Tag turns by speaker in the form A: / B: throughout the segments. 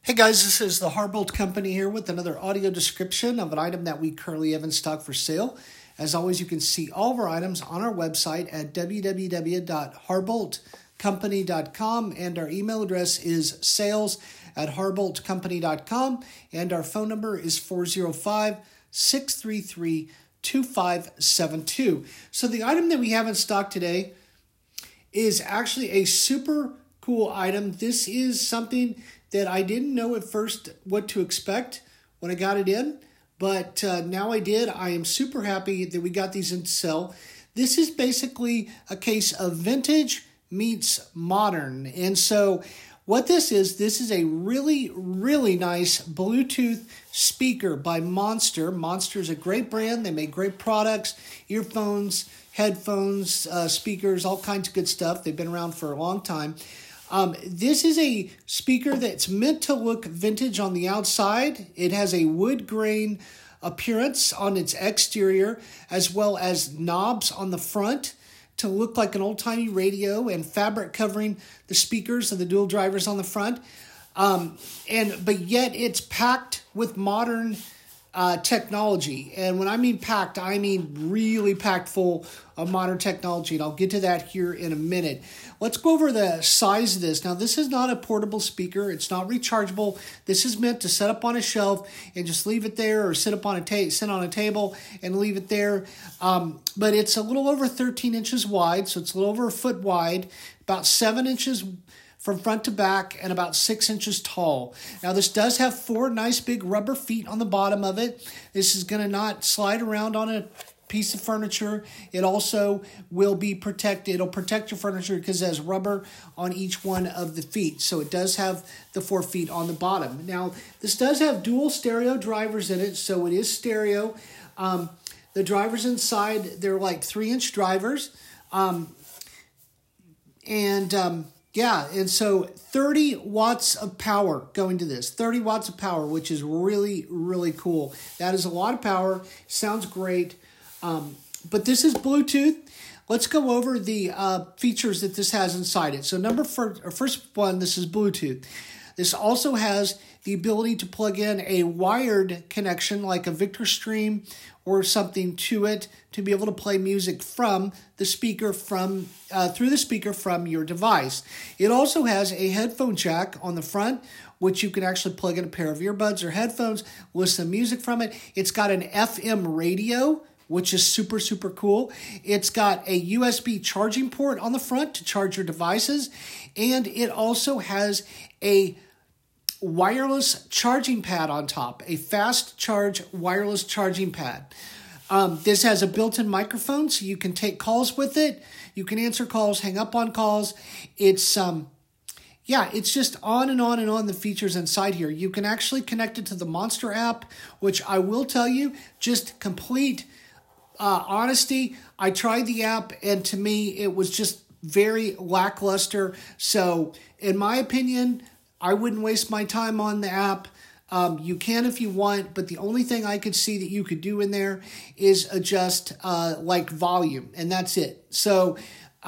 A: Hey guys, this is the Harbolt Company here with another audio description of an item that we currently have in stock for sale. As always, you can see all of our items on our website at www.harboltcompany.com, and our email address is sales@harboltcompany.com, and our phone number is 405-633-2572. So the item that we have in stock today is actually a super cool item. This is something that I didn't know at first what to expect when I got it in, but now I did. I am super happy that we got these in sale. This is basically a case of vintage meets modern. And so what this is a really, really nice Bluetooth speaker by Monster. Monster is a great brand. They make great products, earphones, headphones, speakers, all kinds of good stuff. They've been around for a long time. This is a speaker that's meant to look vintage on the outside. It has a wood grain appearance on its exterior, as well as knobs on the front to look like an old-timey radio, and fabric covering the speakers of the dual drivers on the front. But yet it's packed with modern technology. And when I mean packed, I mean really packed full of modern technology. And I'll get to that here in a minute. Let's go over the size of this. Now, this is not a portable speaker. It's not rechargeable. This is meant to set up on a shelf and just leave it there, or sit on a table and leave it there. But it's a little over 13 inches wide, so it's a little over a foot wide, about 7 inches from front to back, and about 6 inches tall. Now, this does have 4 nice big rubber feet on the bottom of it. This is going to not slide around on a piece of furniture. It also will be protected. It'll protect your furniture because it has rubber on each one of the feet. So it does have the 4 feet on the bottom. Now, this does have dual stereo drivers in it, so it is stereo. The drivers inside, they're like 3-inch drivers. And so 30 watts of power going to this. 30 watts of power, which is really, really cool. That is a lot of power. Sounds great. But this is Bluetooth. Let's go over the features that this has inside it. So first one, this is Bluetooth. This also has the ability to plug in a wired connection like a Victor Stream or something to it to be able to play music from the speaker through the speaker from your device. It also has a headphone jack on the front, which you can actually plug in a pair of earbuds or headphones, listen to music from it. It's got an FM radio, which is super, super cool. It's got a USB charging port on the front to charge your devices, and it also has a wireless charging pad on top, a fast charge wireless charging pad. This has a built-in microphone, so you can take calls with it. You can answer calls, hang up on calls. It's just on and on and on the features inside here. You can actually connect it to the Monster app, which I will tell you, just complete honesty, I tried the app, and to me, it was just very lackluster. So, in my opinion, I wouldn't waste my time on the app. You can if you want, but the only thing I could see that you could do in there is adjust volume, and that's it. So,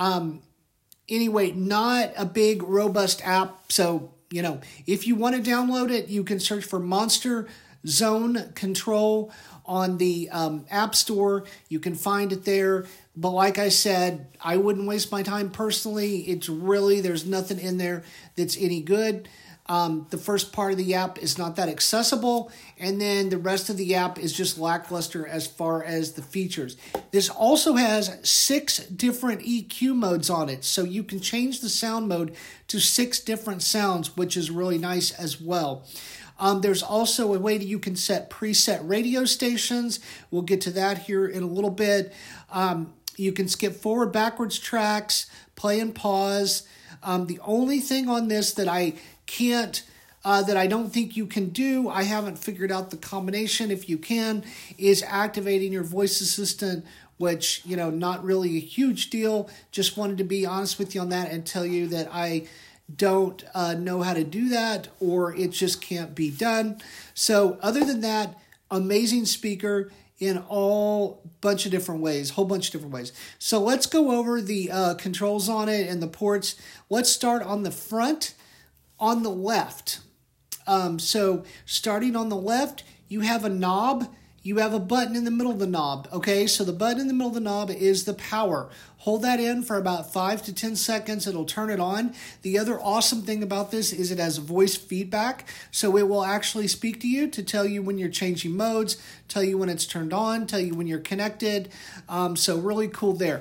A: anyway, not a big, robust app. So, if you want to download it, you can search for Monster Zone Control on the App Store. You can find it there. But like I said, I wouldn't waste my time personally. There's nothing in there that's any good. The first part of the app is not that accessible, and then the rest of the app is just lackluster as far as the features. This also has 6 different EQ modes on it, so you can change the sound mode to 6 different sounds, which is really nice as well. There's also a way that you can set preset radio stations. We'll get to that here in a little bit. You can skip forward, backwards tracks, play and pause. The only thing on this that I don't think you can do, I haven't figured out the combination if you can, is activating your voice assistant, which, not really a huge deal. Just wanted to be honest with you on that and tell you that I don't know how to do that, or it just can't be done. So other than that, amazing speaker in whole bunch of different ways. So let's go over the controls on it and the ports. Let's start on the front. On the left, So starting on the left, you have a knob. You have a button in the middle of the knob, okay? So the button in the middle of the knob is the power. Hold that in for about 5 to 10 seconds. It'll turn it on. The other awesome thing about this is it has voice feedback. So it will actually speak to you to tell you when you're changing modes, tell you when it's turned on, tell you when you're connected. So really cool there.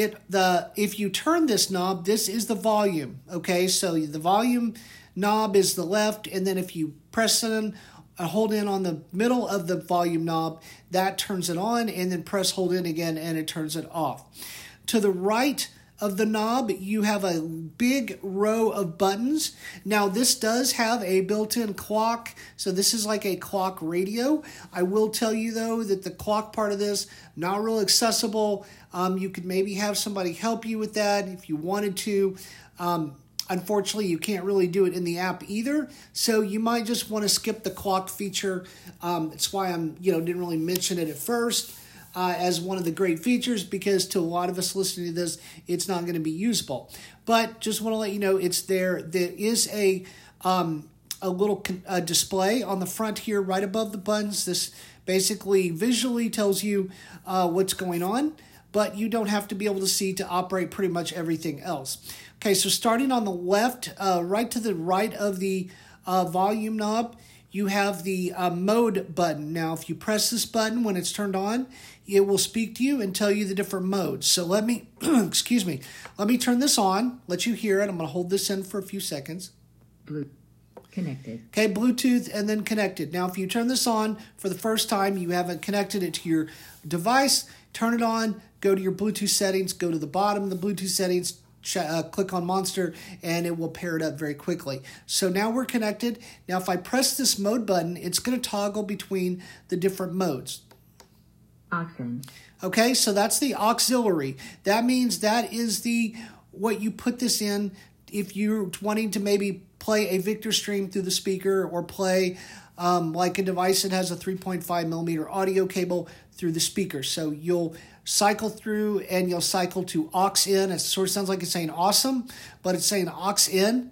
A: If you turn this knob, this is the volume, okay? So the volume knob is the left, and then if you press it hold in on the middle of the volume knob, that turns it on, and then press hold in again and it turns it off. To the right of the knob, you have a big row of buttons. Now this does have a built-in clock, so this is like a clock radio. I will tell you though that the clock part of this, not real accessible. You could maybe have somebody help you with that if you wanted to. Unfortunately, you can't really do it in the app either, so you might just want to skip the clock feature. That's why didn't really mention it at first as one of the great features, because to a lot of us listening to this, it's not going to be usable. But just want to let you know it's there. There is a little display on the front here, right above the buttons. This basically visually tells you what's going on, but you don't have to be able to see to operate pretty much everything else. Okay, so starting on the left, right to the right of the volume knob, you have the mode button. Now, if you press this button when it's turned on, it will speak to you and tell you the different modes. So let me, excuse me, let me turn this on, let you hear it. I'm going to hold this in for a few seconds.
B: Connected.
A: Okay, Bluetooth and then connected. Now, if you turn this on for the first time, you haven't connected it to your device, turn it on, go to your Bluetooth settings, go to the bottom of the Bluetooth settings, click on Monster, and it will pair it up very quickly. So now we're connected. Now, if I press this mode button, it's going to toggle between the different modes.
B: Auxin.
A: Okay, so that's the auxiliary. That means that is what you put this in if you're wanting to maybe play a Victor stream through the speaker or play like a device that has a 3.5 millimeter audio cable through the speaker. So you'll cycle through and you'll cycle to aux in. It sort of sounds like it's saying awesome, but it's saying aux in.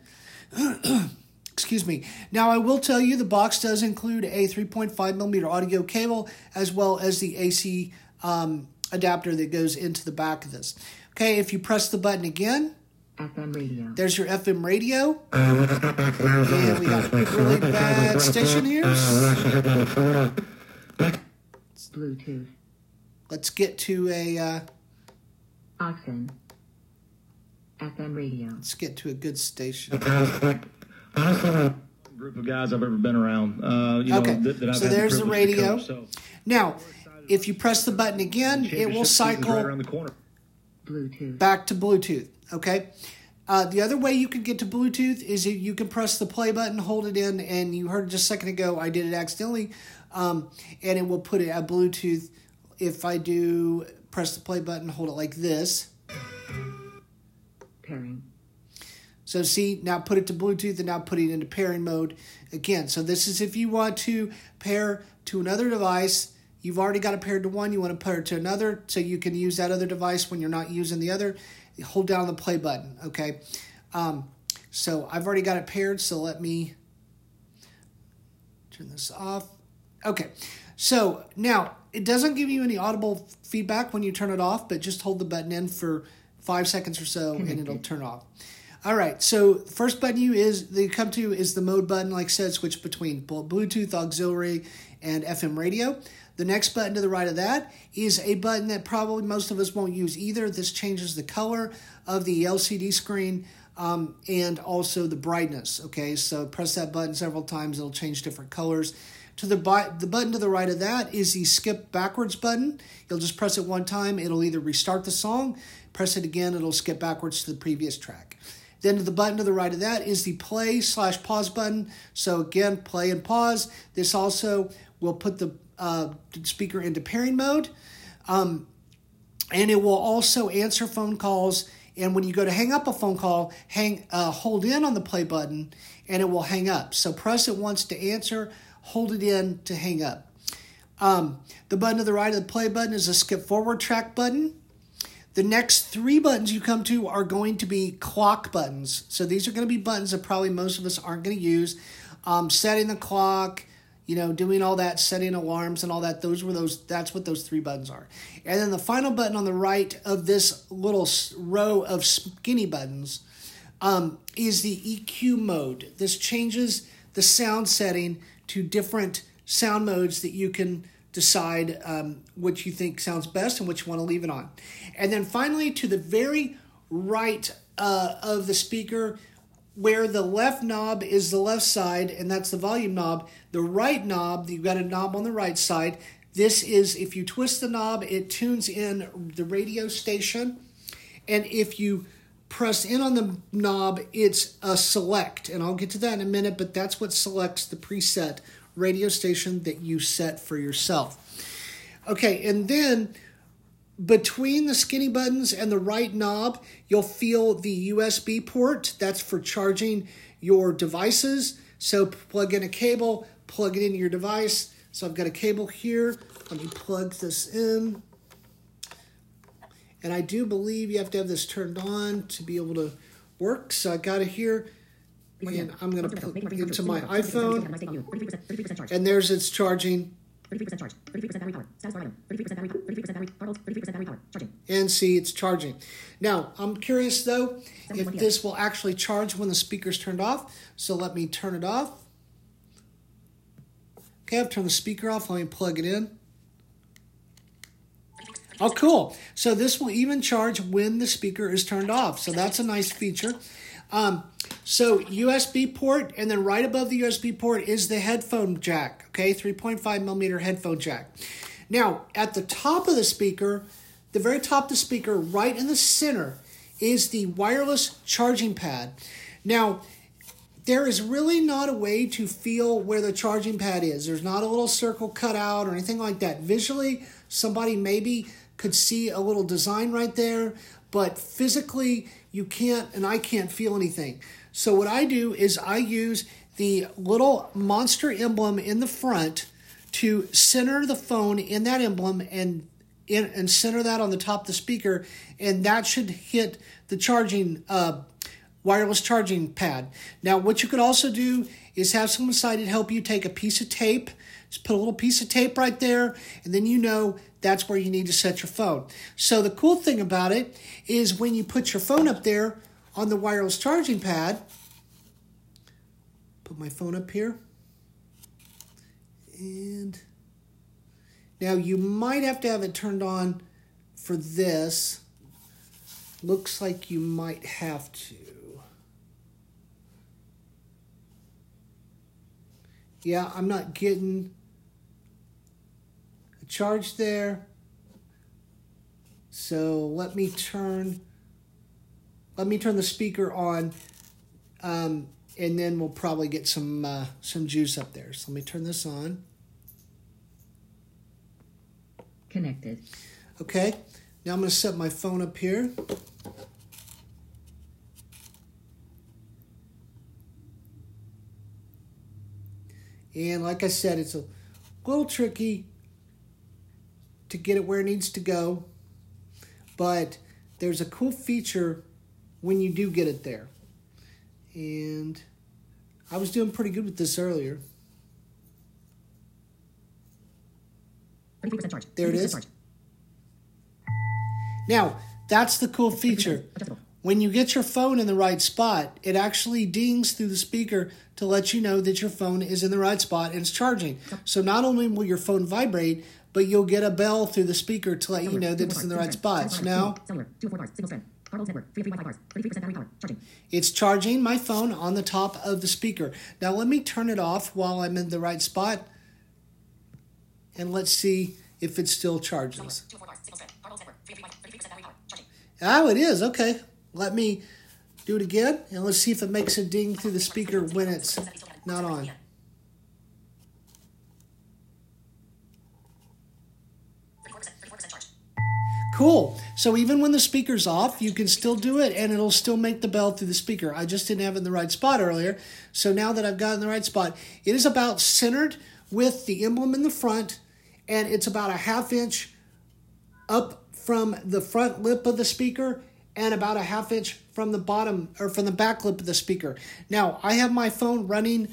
A: Excuse me. Now, I will tell you the box does include a 3.5 millimeter audio cable as well as the AC adapter that goes into the back of this. Okay, if you press the button again,
B: FM radio.
A: There's your FM radio. And we got a really bad station here.
B: Bluetooth.
A: Let's get to a...
B: Auxin. FM radio.
A: Let's get to a good station.
C: Group of guys I've ever been around.
A: Okay,
C: that I've
A: so
C: had
A: there's the
C: privilege to
A: radio.
C: coach, so.
A: Now, if you press the button again, it will
C: Championship season's right
A: cycle
C: around the corner.
B: Bluetooth.
A: back to Bluetooth, okay? The other way you can get to Bluetooth is you can press the play button, hold it in, and you heard just a second ago I did it accidentally, and it will put it at Bluetooth. If I do press the play button, hold it like this.
B: Pairing.
A: So see, now put it to Bluetooth and now put it into pairing mode again. So this is if you want to pair to another device. You've already got it paired to one. You want to pair it to another so you can use that other device when you're not using the other. Hold down the play button, okay? So I've already got it paired, so let me turn this off. Okay, so now it doesn't give you any audible feedback when you turn it off, but just hold the button in for 5 seconds or so and it'll turn off. All right, so the first button you come to is the mode button, like I said, switch between Bluetooth, auxiliary, and FM radio. The next button to the right of that is a button that probably most of us won't use either. This changes the color of the LCD screen and also the brightness. Okay, so press that button several times. It'll change different colors. To the button to the right of that is the skip backwards button. You'll just press it one time. It'll either restart the song. Press it again. It'll skip backwards to the previous track. Then to the button to the right of that is the play/pause button. So again, play and pause. This also will put the speaker into pairing mode. And it will also answer phone calls. And when you go to hang up a phone call, hold in on the play button and it will hang up. So press it once to answer, hold it in to hang up. The button to the right of the play button is a skip forward track button. The next three buttons you come to are going to be clock buttons. So these are going to be buttons that probably most of us aren't going to use. setting the clock, doing all that, setting alarms and all that. That's what those 3 buttons are. And then the final button on the right of this little row of skinny buttons is the EQ mode. This changes the sound setting to different sound modes that you can decide which you think sounds best and which you want to leave it on. And then finally, to the very right of the speaker, where the left knob is the left side, and that's the volume knob, the right knob, you've got a knob on the right side. This is, if you twist the knob, it tunes in the radio station. And if you press in on the knob, it's a select. And I'll get to that in a minute, but that's what selects the preset radio station that you set for yourself. Okay, and then between the skinny buttons and the right knob, you'll feel the USB port. That's for charging your devices. So plug in a cable, plug it into your device. So I've got a cable here. Let me plug this in. And I do believe you have to have this turned on to be able to work. So I got it here. And I'm going to plug it into my iPhone. And there's its charging. 33% charge. 33% battery power. Status bar item. 33% battery power. 33% battery power. 33% battery power. Charging. And see, it's charging. Now, I'm curious, though, if this will actually charge when the speaker's turned off. So let me turn it off. Okay, I've turned the speaker off. Let me plug it in. Oh, cool. So this will even charge when the speaker is turned off. So that's a nice feature. So USB port, and then right above the USB port is the headphone jack, okay, 3.5 millimeter headphone jack. Now, at the top of the speaker, the very top of the speaker, right in the center, is the wireless charging pad. Now, there is really not a way to feel where the charging pad is. There's not a little circle cut out or anything like that. Visually, somebody maybe could see a little design right there, but physically, you can't, and I can't feel anything. So what I do is I use the little monster emblem in the front to center the phone in that emblem and center that on the top of the speaker, and that should hit the charging wireless charging pad. Now, what you could also do is have someone sighted help you take a piece of tape. Just put a little piece of tape right there, and then you know that's where you need to set your phone. So the cool thing about it is when you put your phone up there on the wireless charging pad, put my phone up here, and now you might have to have it turned on for this. Looks like you might have to. Yeah, I'm not getting a charge there. So let me turn the speaker on, and then we'll probably get some juice up there. So let me turn this on.
B: Connected.
A: Okay, now I'm going to set my phone up here. And like I said, it's a little tricky to get it where it needs to go, but there's a cool feature when you do get it there. And I was doing pretty good with this earlier.
B: 33% charge.
A: There it is. Now, that's the cool feature. When you get your phone in the right spot, it actually dings through the speaker to let you know that your phone is in the right spot and it's charging. So not only will your phone vibrate, but you'll get a bell through the speaker to let you know that it's in the right spot. So now, it's charging my phone on the top of the speaker. Now let me turn it off while I'm in the right spot, and let's see if it still charges. Oh, it is. Okay. Let me do it again, and let's see if it makes a ding through the speaker when it's not on. Cool. So even when the speaker's off, you can still do it, and it'll still make the bell through the speaker. I just didn't have it in the right spot earlier. So now that I've got it in the right spot, it is about centered with the emblem in the front, and it's about a 1/2 inch up from the front lip of the speaker and about a 1/2 inch from the bottom or from the back lip of the speaker. Now, I have my phone running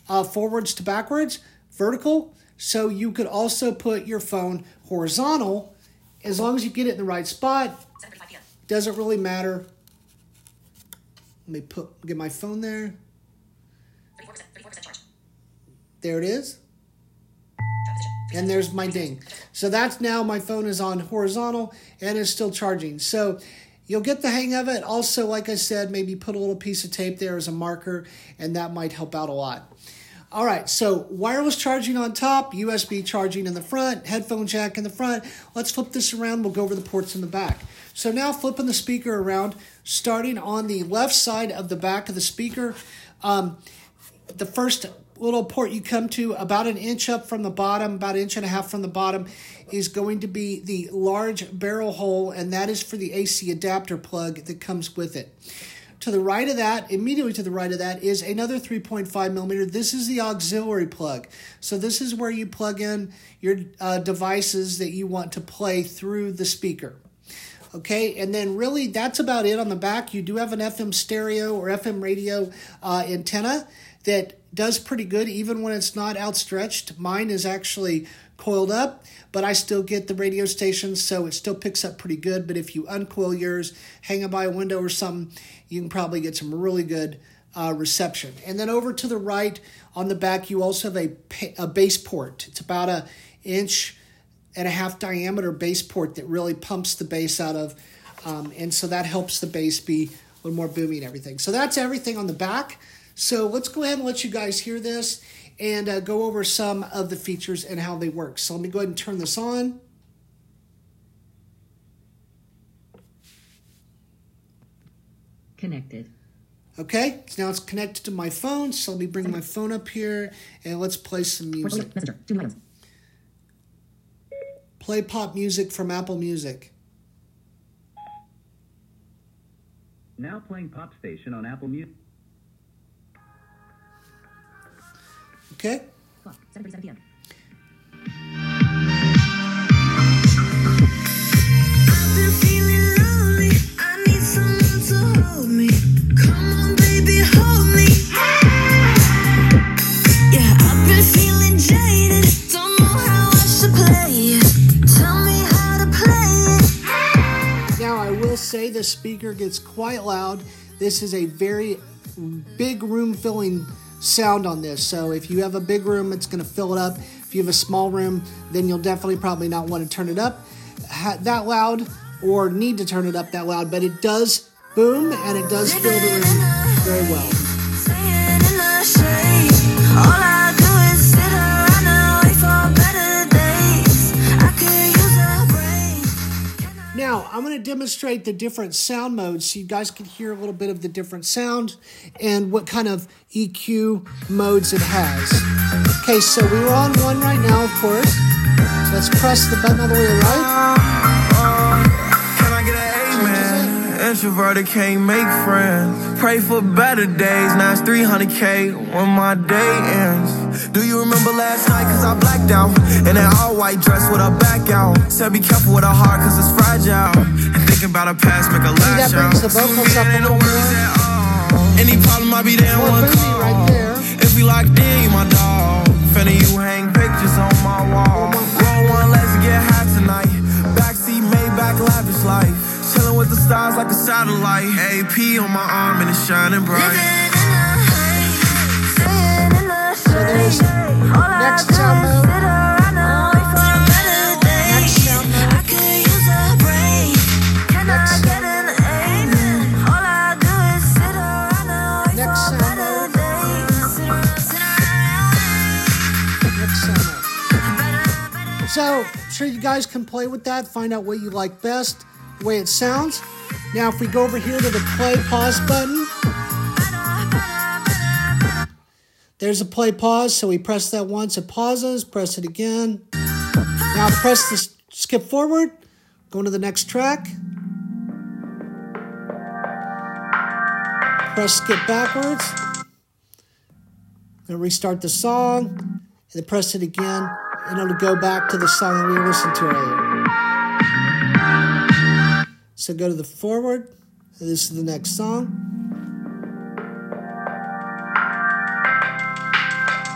A: forwards to backwards, vertical. So you could also put your phone horizontal as long as you get it in the right spot. Doesn't really matter. Let me get my phone there. 34% charge. There it is. And there's my ding. So that's now my phone is on horizontal and is still charging. So you'll get the hang of it. Also, like I said, maybe put a little piece of tape there as a marker, and that might help out a lot. All right, so wireless charging on top, USB charging in the front, headphone jack in the front. Let's flip this around. We'll go over the ports in the back. So now flipping the speaker around, starting on the left side of the back of the speaker, the first little port you come to about an inch up from the bottom, about an inch and a half from the bottom, is going to be the large barrel hole, and that is for the AC adapter plug that comes with it. To the right of that, immediately to the right of that, is another 3.5 millimeter. This is the auxiliary plug. So this is where you plug in your devices that you want to play through the speaker. Okay, and then really that's about it on the back. You do have an FM stereo or FM radio antenna that does pretty good even when it's not outstretched. Mine is actually coiled up, but I still get the radio stations, so it still picks up pretty good. But if you uncoil yours, hang it by a window or something, you can probably get some really good reception. And then over to the right on the back, you also have a bass port. It's about an inch and a half diameter bass port that really pumps the bass out of, and so that helps the bass be a little more boomy and everything. So that's everything on the back. So let's go ahead and let you guys hear this and go over some of the features and how they work. So let me go ahead and turn this on.
B: Connected.
A: Okay, so now it's connected to my phone. So let me bring my phone up here and let's play some music.
B: Messenger. 2 items.
A: Play pop music from Apple Music.
D: Now playing Pop Station on Apple Music.
A: Okay.
B: 7:37 p.m.
E: I've been feeling lonely. I need someone to hold me. Come on, baby, hold me. Yeah, I've been feeling jaded. Don't know how I should play it. Tell me how to play it.
A: Now, I will say the speaker gets quite loud. This is a very big room-filling sound on this. So if you have a big room, it's going to fill it up. If you have a small room, then you'll definitely probably not want to turn it up that loud or need to turn it up that loud. But it does boom and it does fill the room very well.
E: Staying in the shade. All I do is sit around and wait for better days. I could use a break.
A: Now, I'm going to demonstrate the different sound modes so you guys can hear a little bit of the different sound and what kind of EQ modes it has. Okay, so we were on one right now, of course. So let's press the button all the way to the right.
F: Can I get an amen? Introverted can't make friends. Pray for better days. Now it's 300K when my day ends. Do you remember last night? Cause I blacked out. In an all white dress with a back out. Said be careful with her heart cause it's fragile. And thinking about her past make her lash out.
A: That brings the vocals up a little more.
F: Any problem I be there in one call.
A: Right there.
F: If we locked in, you my dog. Finna you hang pictures on my wall. Roll one, let's get high tonight. Backseat, Maybach, lavish life. Chilling with the stars like a satellite. AP on my arm and it's shining bright.
A: So there's next sound mode. Next sound mode. Next sound mode. Next sound mode. So, I'm sure you guys can play with that, find out what you like best, the way it sounds. Now, if we go over here to the play pause button, there's a play pause, so we press that once, it pauses, press it again. Now press the skip forward, go to the next track. Press skip backwards. Gonna restart the song, and then press it again, and it'll go back to the song that we listened to earlier. So go to the forward, this is the next song.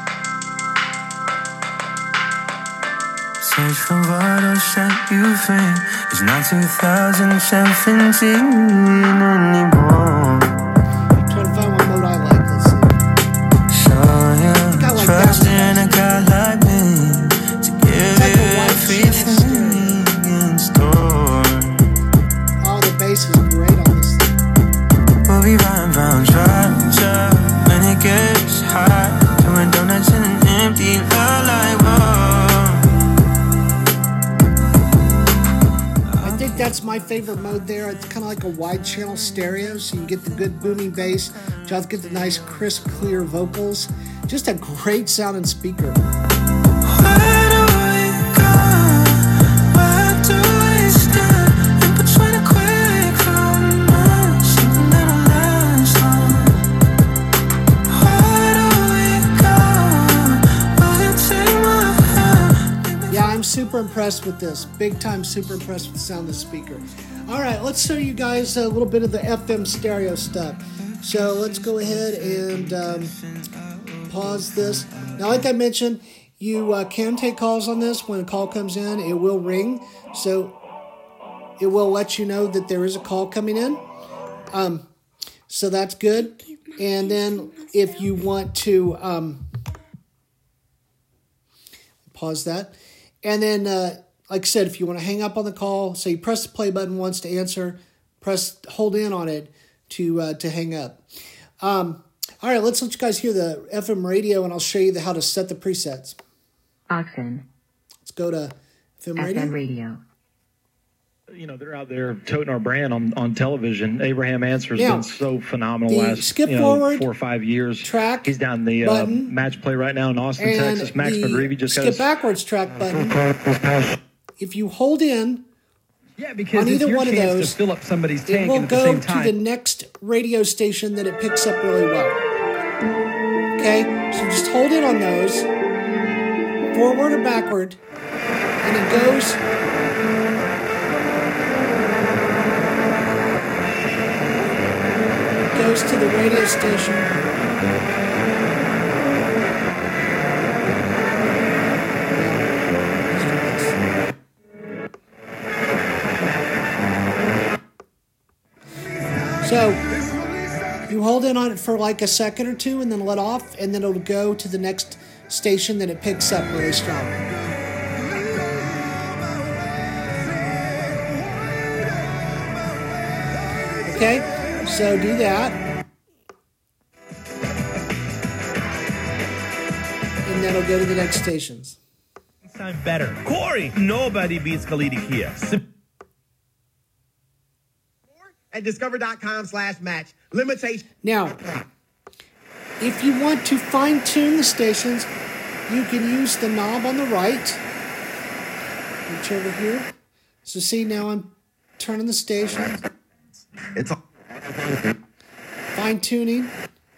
F: Search for what'll set you free. It's not 2017 anymore.
A: I'm trying to find one mode I like. Let's see.
F: So you
A: I like
F: trust
A: that
F: in a guy like me to give
A: like
F: you
A: a white
F: everything in store.
A: Oh, the bass is great on this thing.
F: We'll be riding round Georgia when it gets hot, doing donuts in an empty lot like
A: I think that's my favorite mode there. It's kind of like a wide channel stereo, so you get the good booming bass, you also get the nice crisp, clear vocals. Just a great sounding speaker.
F: Where do we go? Where do we stand? In between a quick romance, something that'll last long. Where do we go? Will you take my hand?
A: Yeah, I'm super impressed with this. Big time super impressed with the sound of the speaker. All right, let's show you guys a little bit of the FM stereo stuff. So let's go ahead and pause this. Now, like I mentioned, you can take calls on this. When a call comes in, it will ring. So it will let you know that there is a call coming in. So that's good. And then if you want to pause that. And then, like I said, if you want to hang up on the call, so you press the play button once to answer, hold in on it to hang up. All right, let's let you guys hear the FM radio, and I'll show you how to set the presets.
B: Oxen.
A: Let's go to FM radio.
B: FM radio.
C: You know, they're out there toting our brand on television. Abraham Answer's
A: Now,
C: been so phenomenal
A: the
C: last
A: skip forward
C: 4 or 5 years.
A: track
C: He's down the
A: button
C: match play right now in Austin,
A: And
C: Texas. Max
A: the
C: McGreevy just got
A: skip
C: his
A: backwards track button. If you hold in,
G: Yeah, because
A: on
G: it's
A: either
G: your
A: one of
G: chance
A: those,
G: to fill up somebody's
A: it
G: tank
A: will
G: and at the
A: go
G: same
A: to
G: time.
A: the next radio station that it picks up really well. Okay, so just hold in on those, forward or backward, and it goes. Goes to the radio station. So you hold in on it for like a second or two and then let off, and then it'll go to the next station that it picks up really strong. Okay, so do that. And then it'll go to the next stations.
H: Time better. Corey, nobody beats Khalidi Kia.
I: At discover.com/match. Limitation.
A: Now, if you want to fine-tune the stations, you can use the knob on the right. Reach over here. So see, now I'm turning the station.
I: It's a
A: Fine-tuning.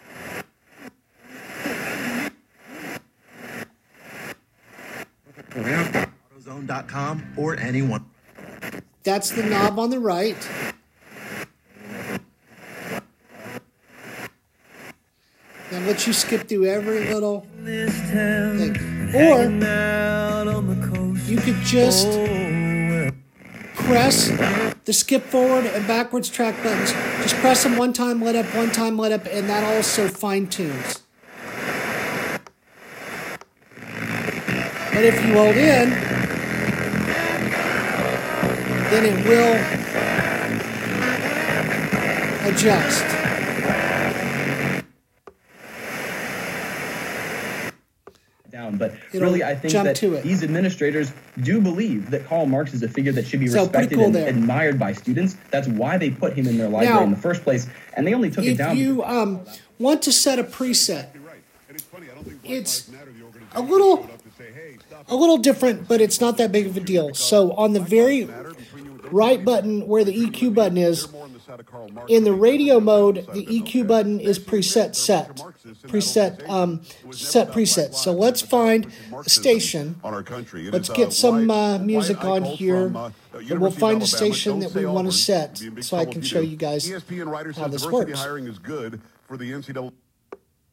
I: AutoZone.com or anyone.
A: That's the knob on the right. Now let you skip through every little thing. Or you could just press the skip forward and backwards track buttons. Just press them one time, let up, and that also fine tunes. But if you hold in, then it will adjust.
D: Down, but
A: It'll
D: really, I think
A: jump
D: that
A: to it.
D: these administrators do believe that Karl Marx is a figure that should be
A: So, pretty
D: respected
A: cool
D: and
A: there.
D: admired by students. That's why they put him in their library
A: Now,
D: in the first place, and they only took it
A: If
D: down.
A: you want to set a preset, it's a little different, but it's not that big of a deal. So on the very right button where the EQ button is, in the radio mode, the EQ button is set preset. So let's find a station. Let's get some music on here, and we'll find a station that we want to set, so I can show you guys how this works.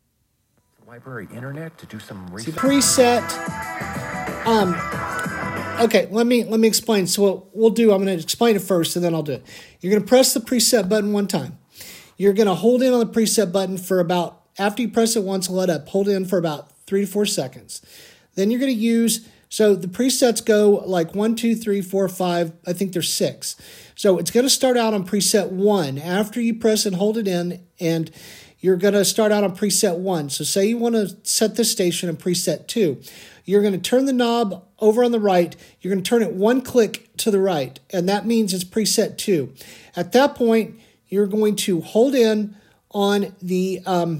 J: Library internet to do some
A: See,
J: research.
A: preset. Okay, let me explain. So what we'll do, I'm going to explain it first, and then I'll do it. You're going to press the preset button one time. You're going to hold in on the preset button for about, after you press it once and let up, hold in for about 3 to 4 seconds. Then you're going to use, so the presets go like 1, 2, 3, 4, 5, I think there's 6. So it's going to start out on preset 1 after you press and hold it in, and you're going to start out on preset 1. So say you want to set this station in preset 2. You're going to turn the knob over on the right. You're going to turn it 1 click to the right, and that means it's preset 2. At that point, you're going to hold in on the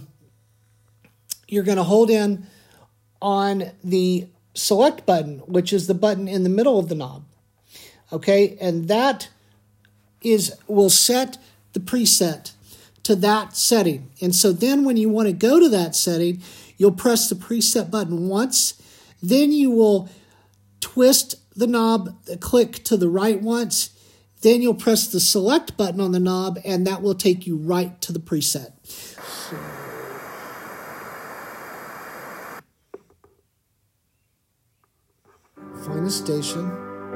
A: select button, which is the button in the middle of the knob. Okay, and that will set the preset to that setting. And so then when you want to go to that setting, you'll press the preset button once. Then you will twist the knob, click to the right once. Then you'll press the select button on the knob, and that will take you right to the preset. Find the station.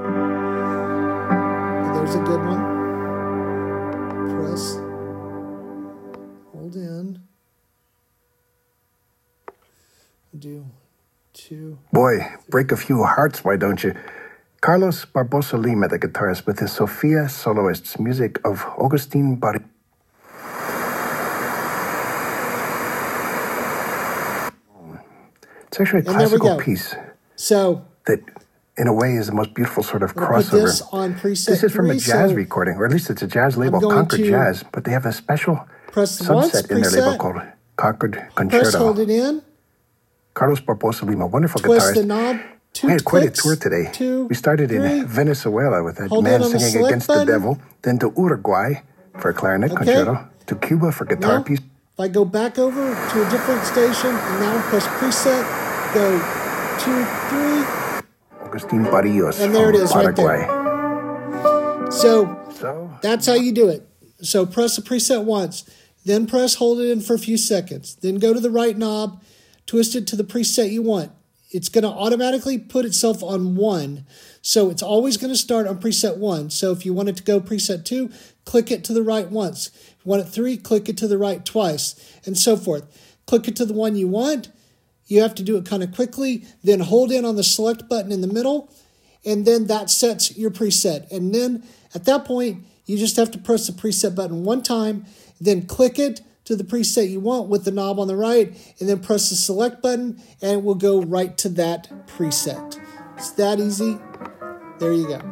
A: There's a good one. Press. Hold in. Do 2.
G: Boy, break a few hearts, why don't you? Carlos Barbosa Lima, the guitarist, with his Sophia soloists, music of Augustin Barrio. It's actually a classical piece.
A: So
G: that, in a way, is the most beautiful sort of crossover.
A: Put this on preset
G: This is from
A: 3,
G: a jazz
A: so
G: recording, or at least it's a jazz label, Concord Jazz, but they have a special subset in their label called Concord Concerto.
A: Press, hold it in.
G: Carlos Barbosa Lima, wonderful
A: Twist
G: guitarist.
A: the knob. 2
G: We had quite a
A: clicks,
G: tour today.
A: 2,
G: We started
A: 3.
G: in Venezuela with that
A: Hold
G: man
A: in on the
G: singing
A: select
G: Against
A: button.
G: the Devil, then to Uruguay for a clarinet
A: Okay.
G: concerto, to Cuba for guitar
A: Now,
G: piece.
A: if I go back over to a different station and now press preset, go 2, 3,
G: Agustin Barrios
A: and there it
G: from
A: is right
G: Paraguay.
A: there. So that's how you do it. So press the preset once, then press hold it in for a few seconds, then go to the right knob, twist it to the preset you want. It's going to automatically put itself on 1. So it's always going to start on preset 1. So if you want it to go preset 2, click it to the right once. If you want it 3, click it to the right twice, and so forth. Click it to the one you want. You have to do it kind of quickly. Then hold in on the select button in the middle, and then that sets your preset. And then at that point, you just have to press the preset button one time, then click it to the preset you want with the knob on the right, and then press the select button, and it will go right to that preset. It's that easy. There you go.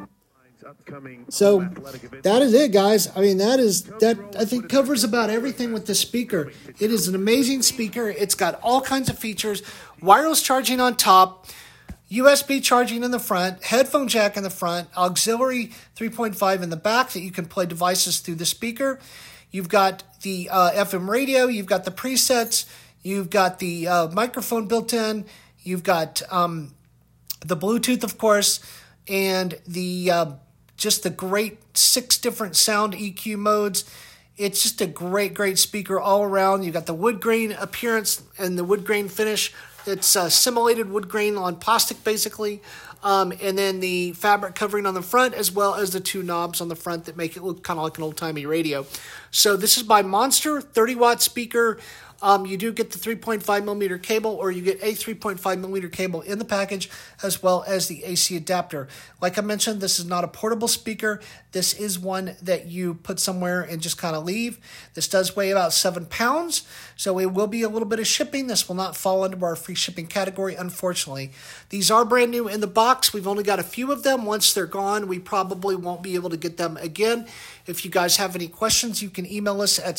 A: So that is it, guys. I mean, that I think covers about everything with the speaker. It is an amazing speaker. It's got all kinds of features. Wireless charging on top, USB charging in the front, headphone jack in the front, auxiliary 3.5 in the back that you can play devices through the speaker. You've got the FM radio. You've got the presets. You've got the microphone built in. You've got the Bluetooth, of course, and the just the great 6 different sound EQ modes. It's just a great, great speaker all around. You've got the wood grain appearance and the wood grain finish. It's simulated wood grain on plastic, basically. And then the fabric covering on the front, as well as the 2 knobs on the front that make it look kind of like an old-timey radio. So this is by Monster, 30-watt speaker. You do get the 3.5 millimeter cable, or you get a 3.5 millimeter cable in the package, as well as the AC adapter. Like I mentioned, this is not a portable speaker. This is one that you put somewhere and just kind of leave. This does weigh about 7 pounds, so it will be a little bit of shipping. This will not fall into our free shipping category, unfortunately. These are brand new in the box. We've only got a few of them. Once they're gone, we probably won't be able to get them again. If you guys have any questions, you can email us at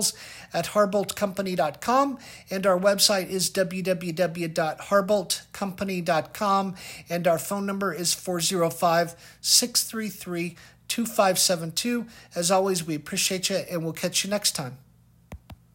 A: sales@harboltcompany.com, and our website is www.harboltcompany.com, and our phone number is 405-633-2572. As always, we appreciate you, and we'll catch you next time.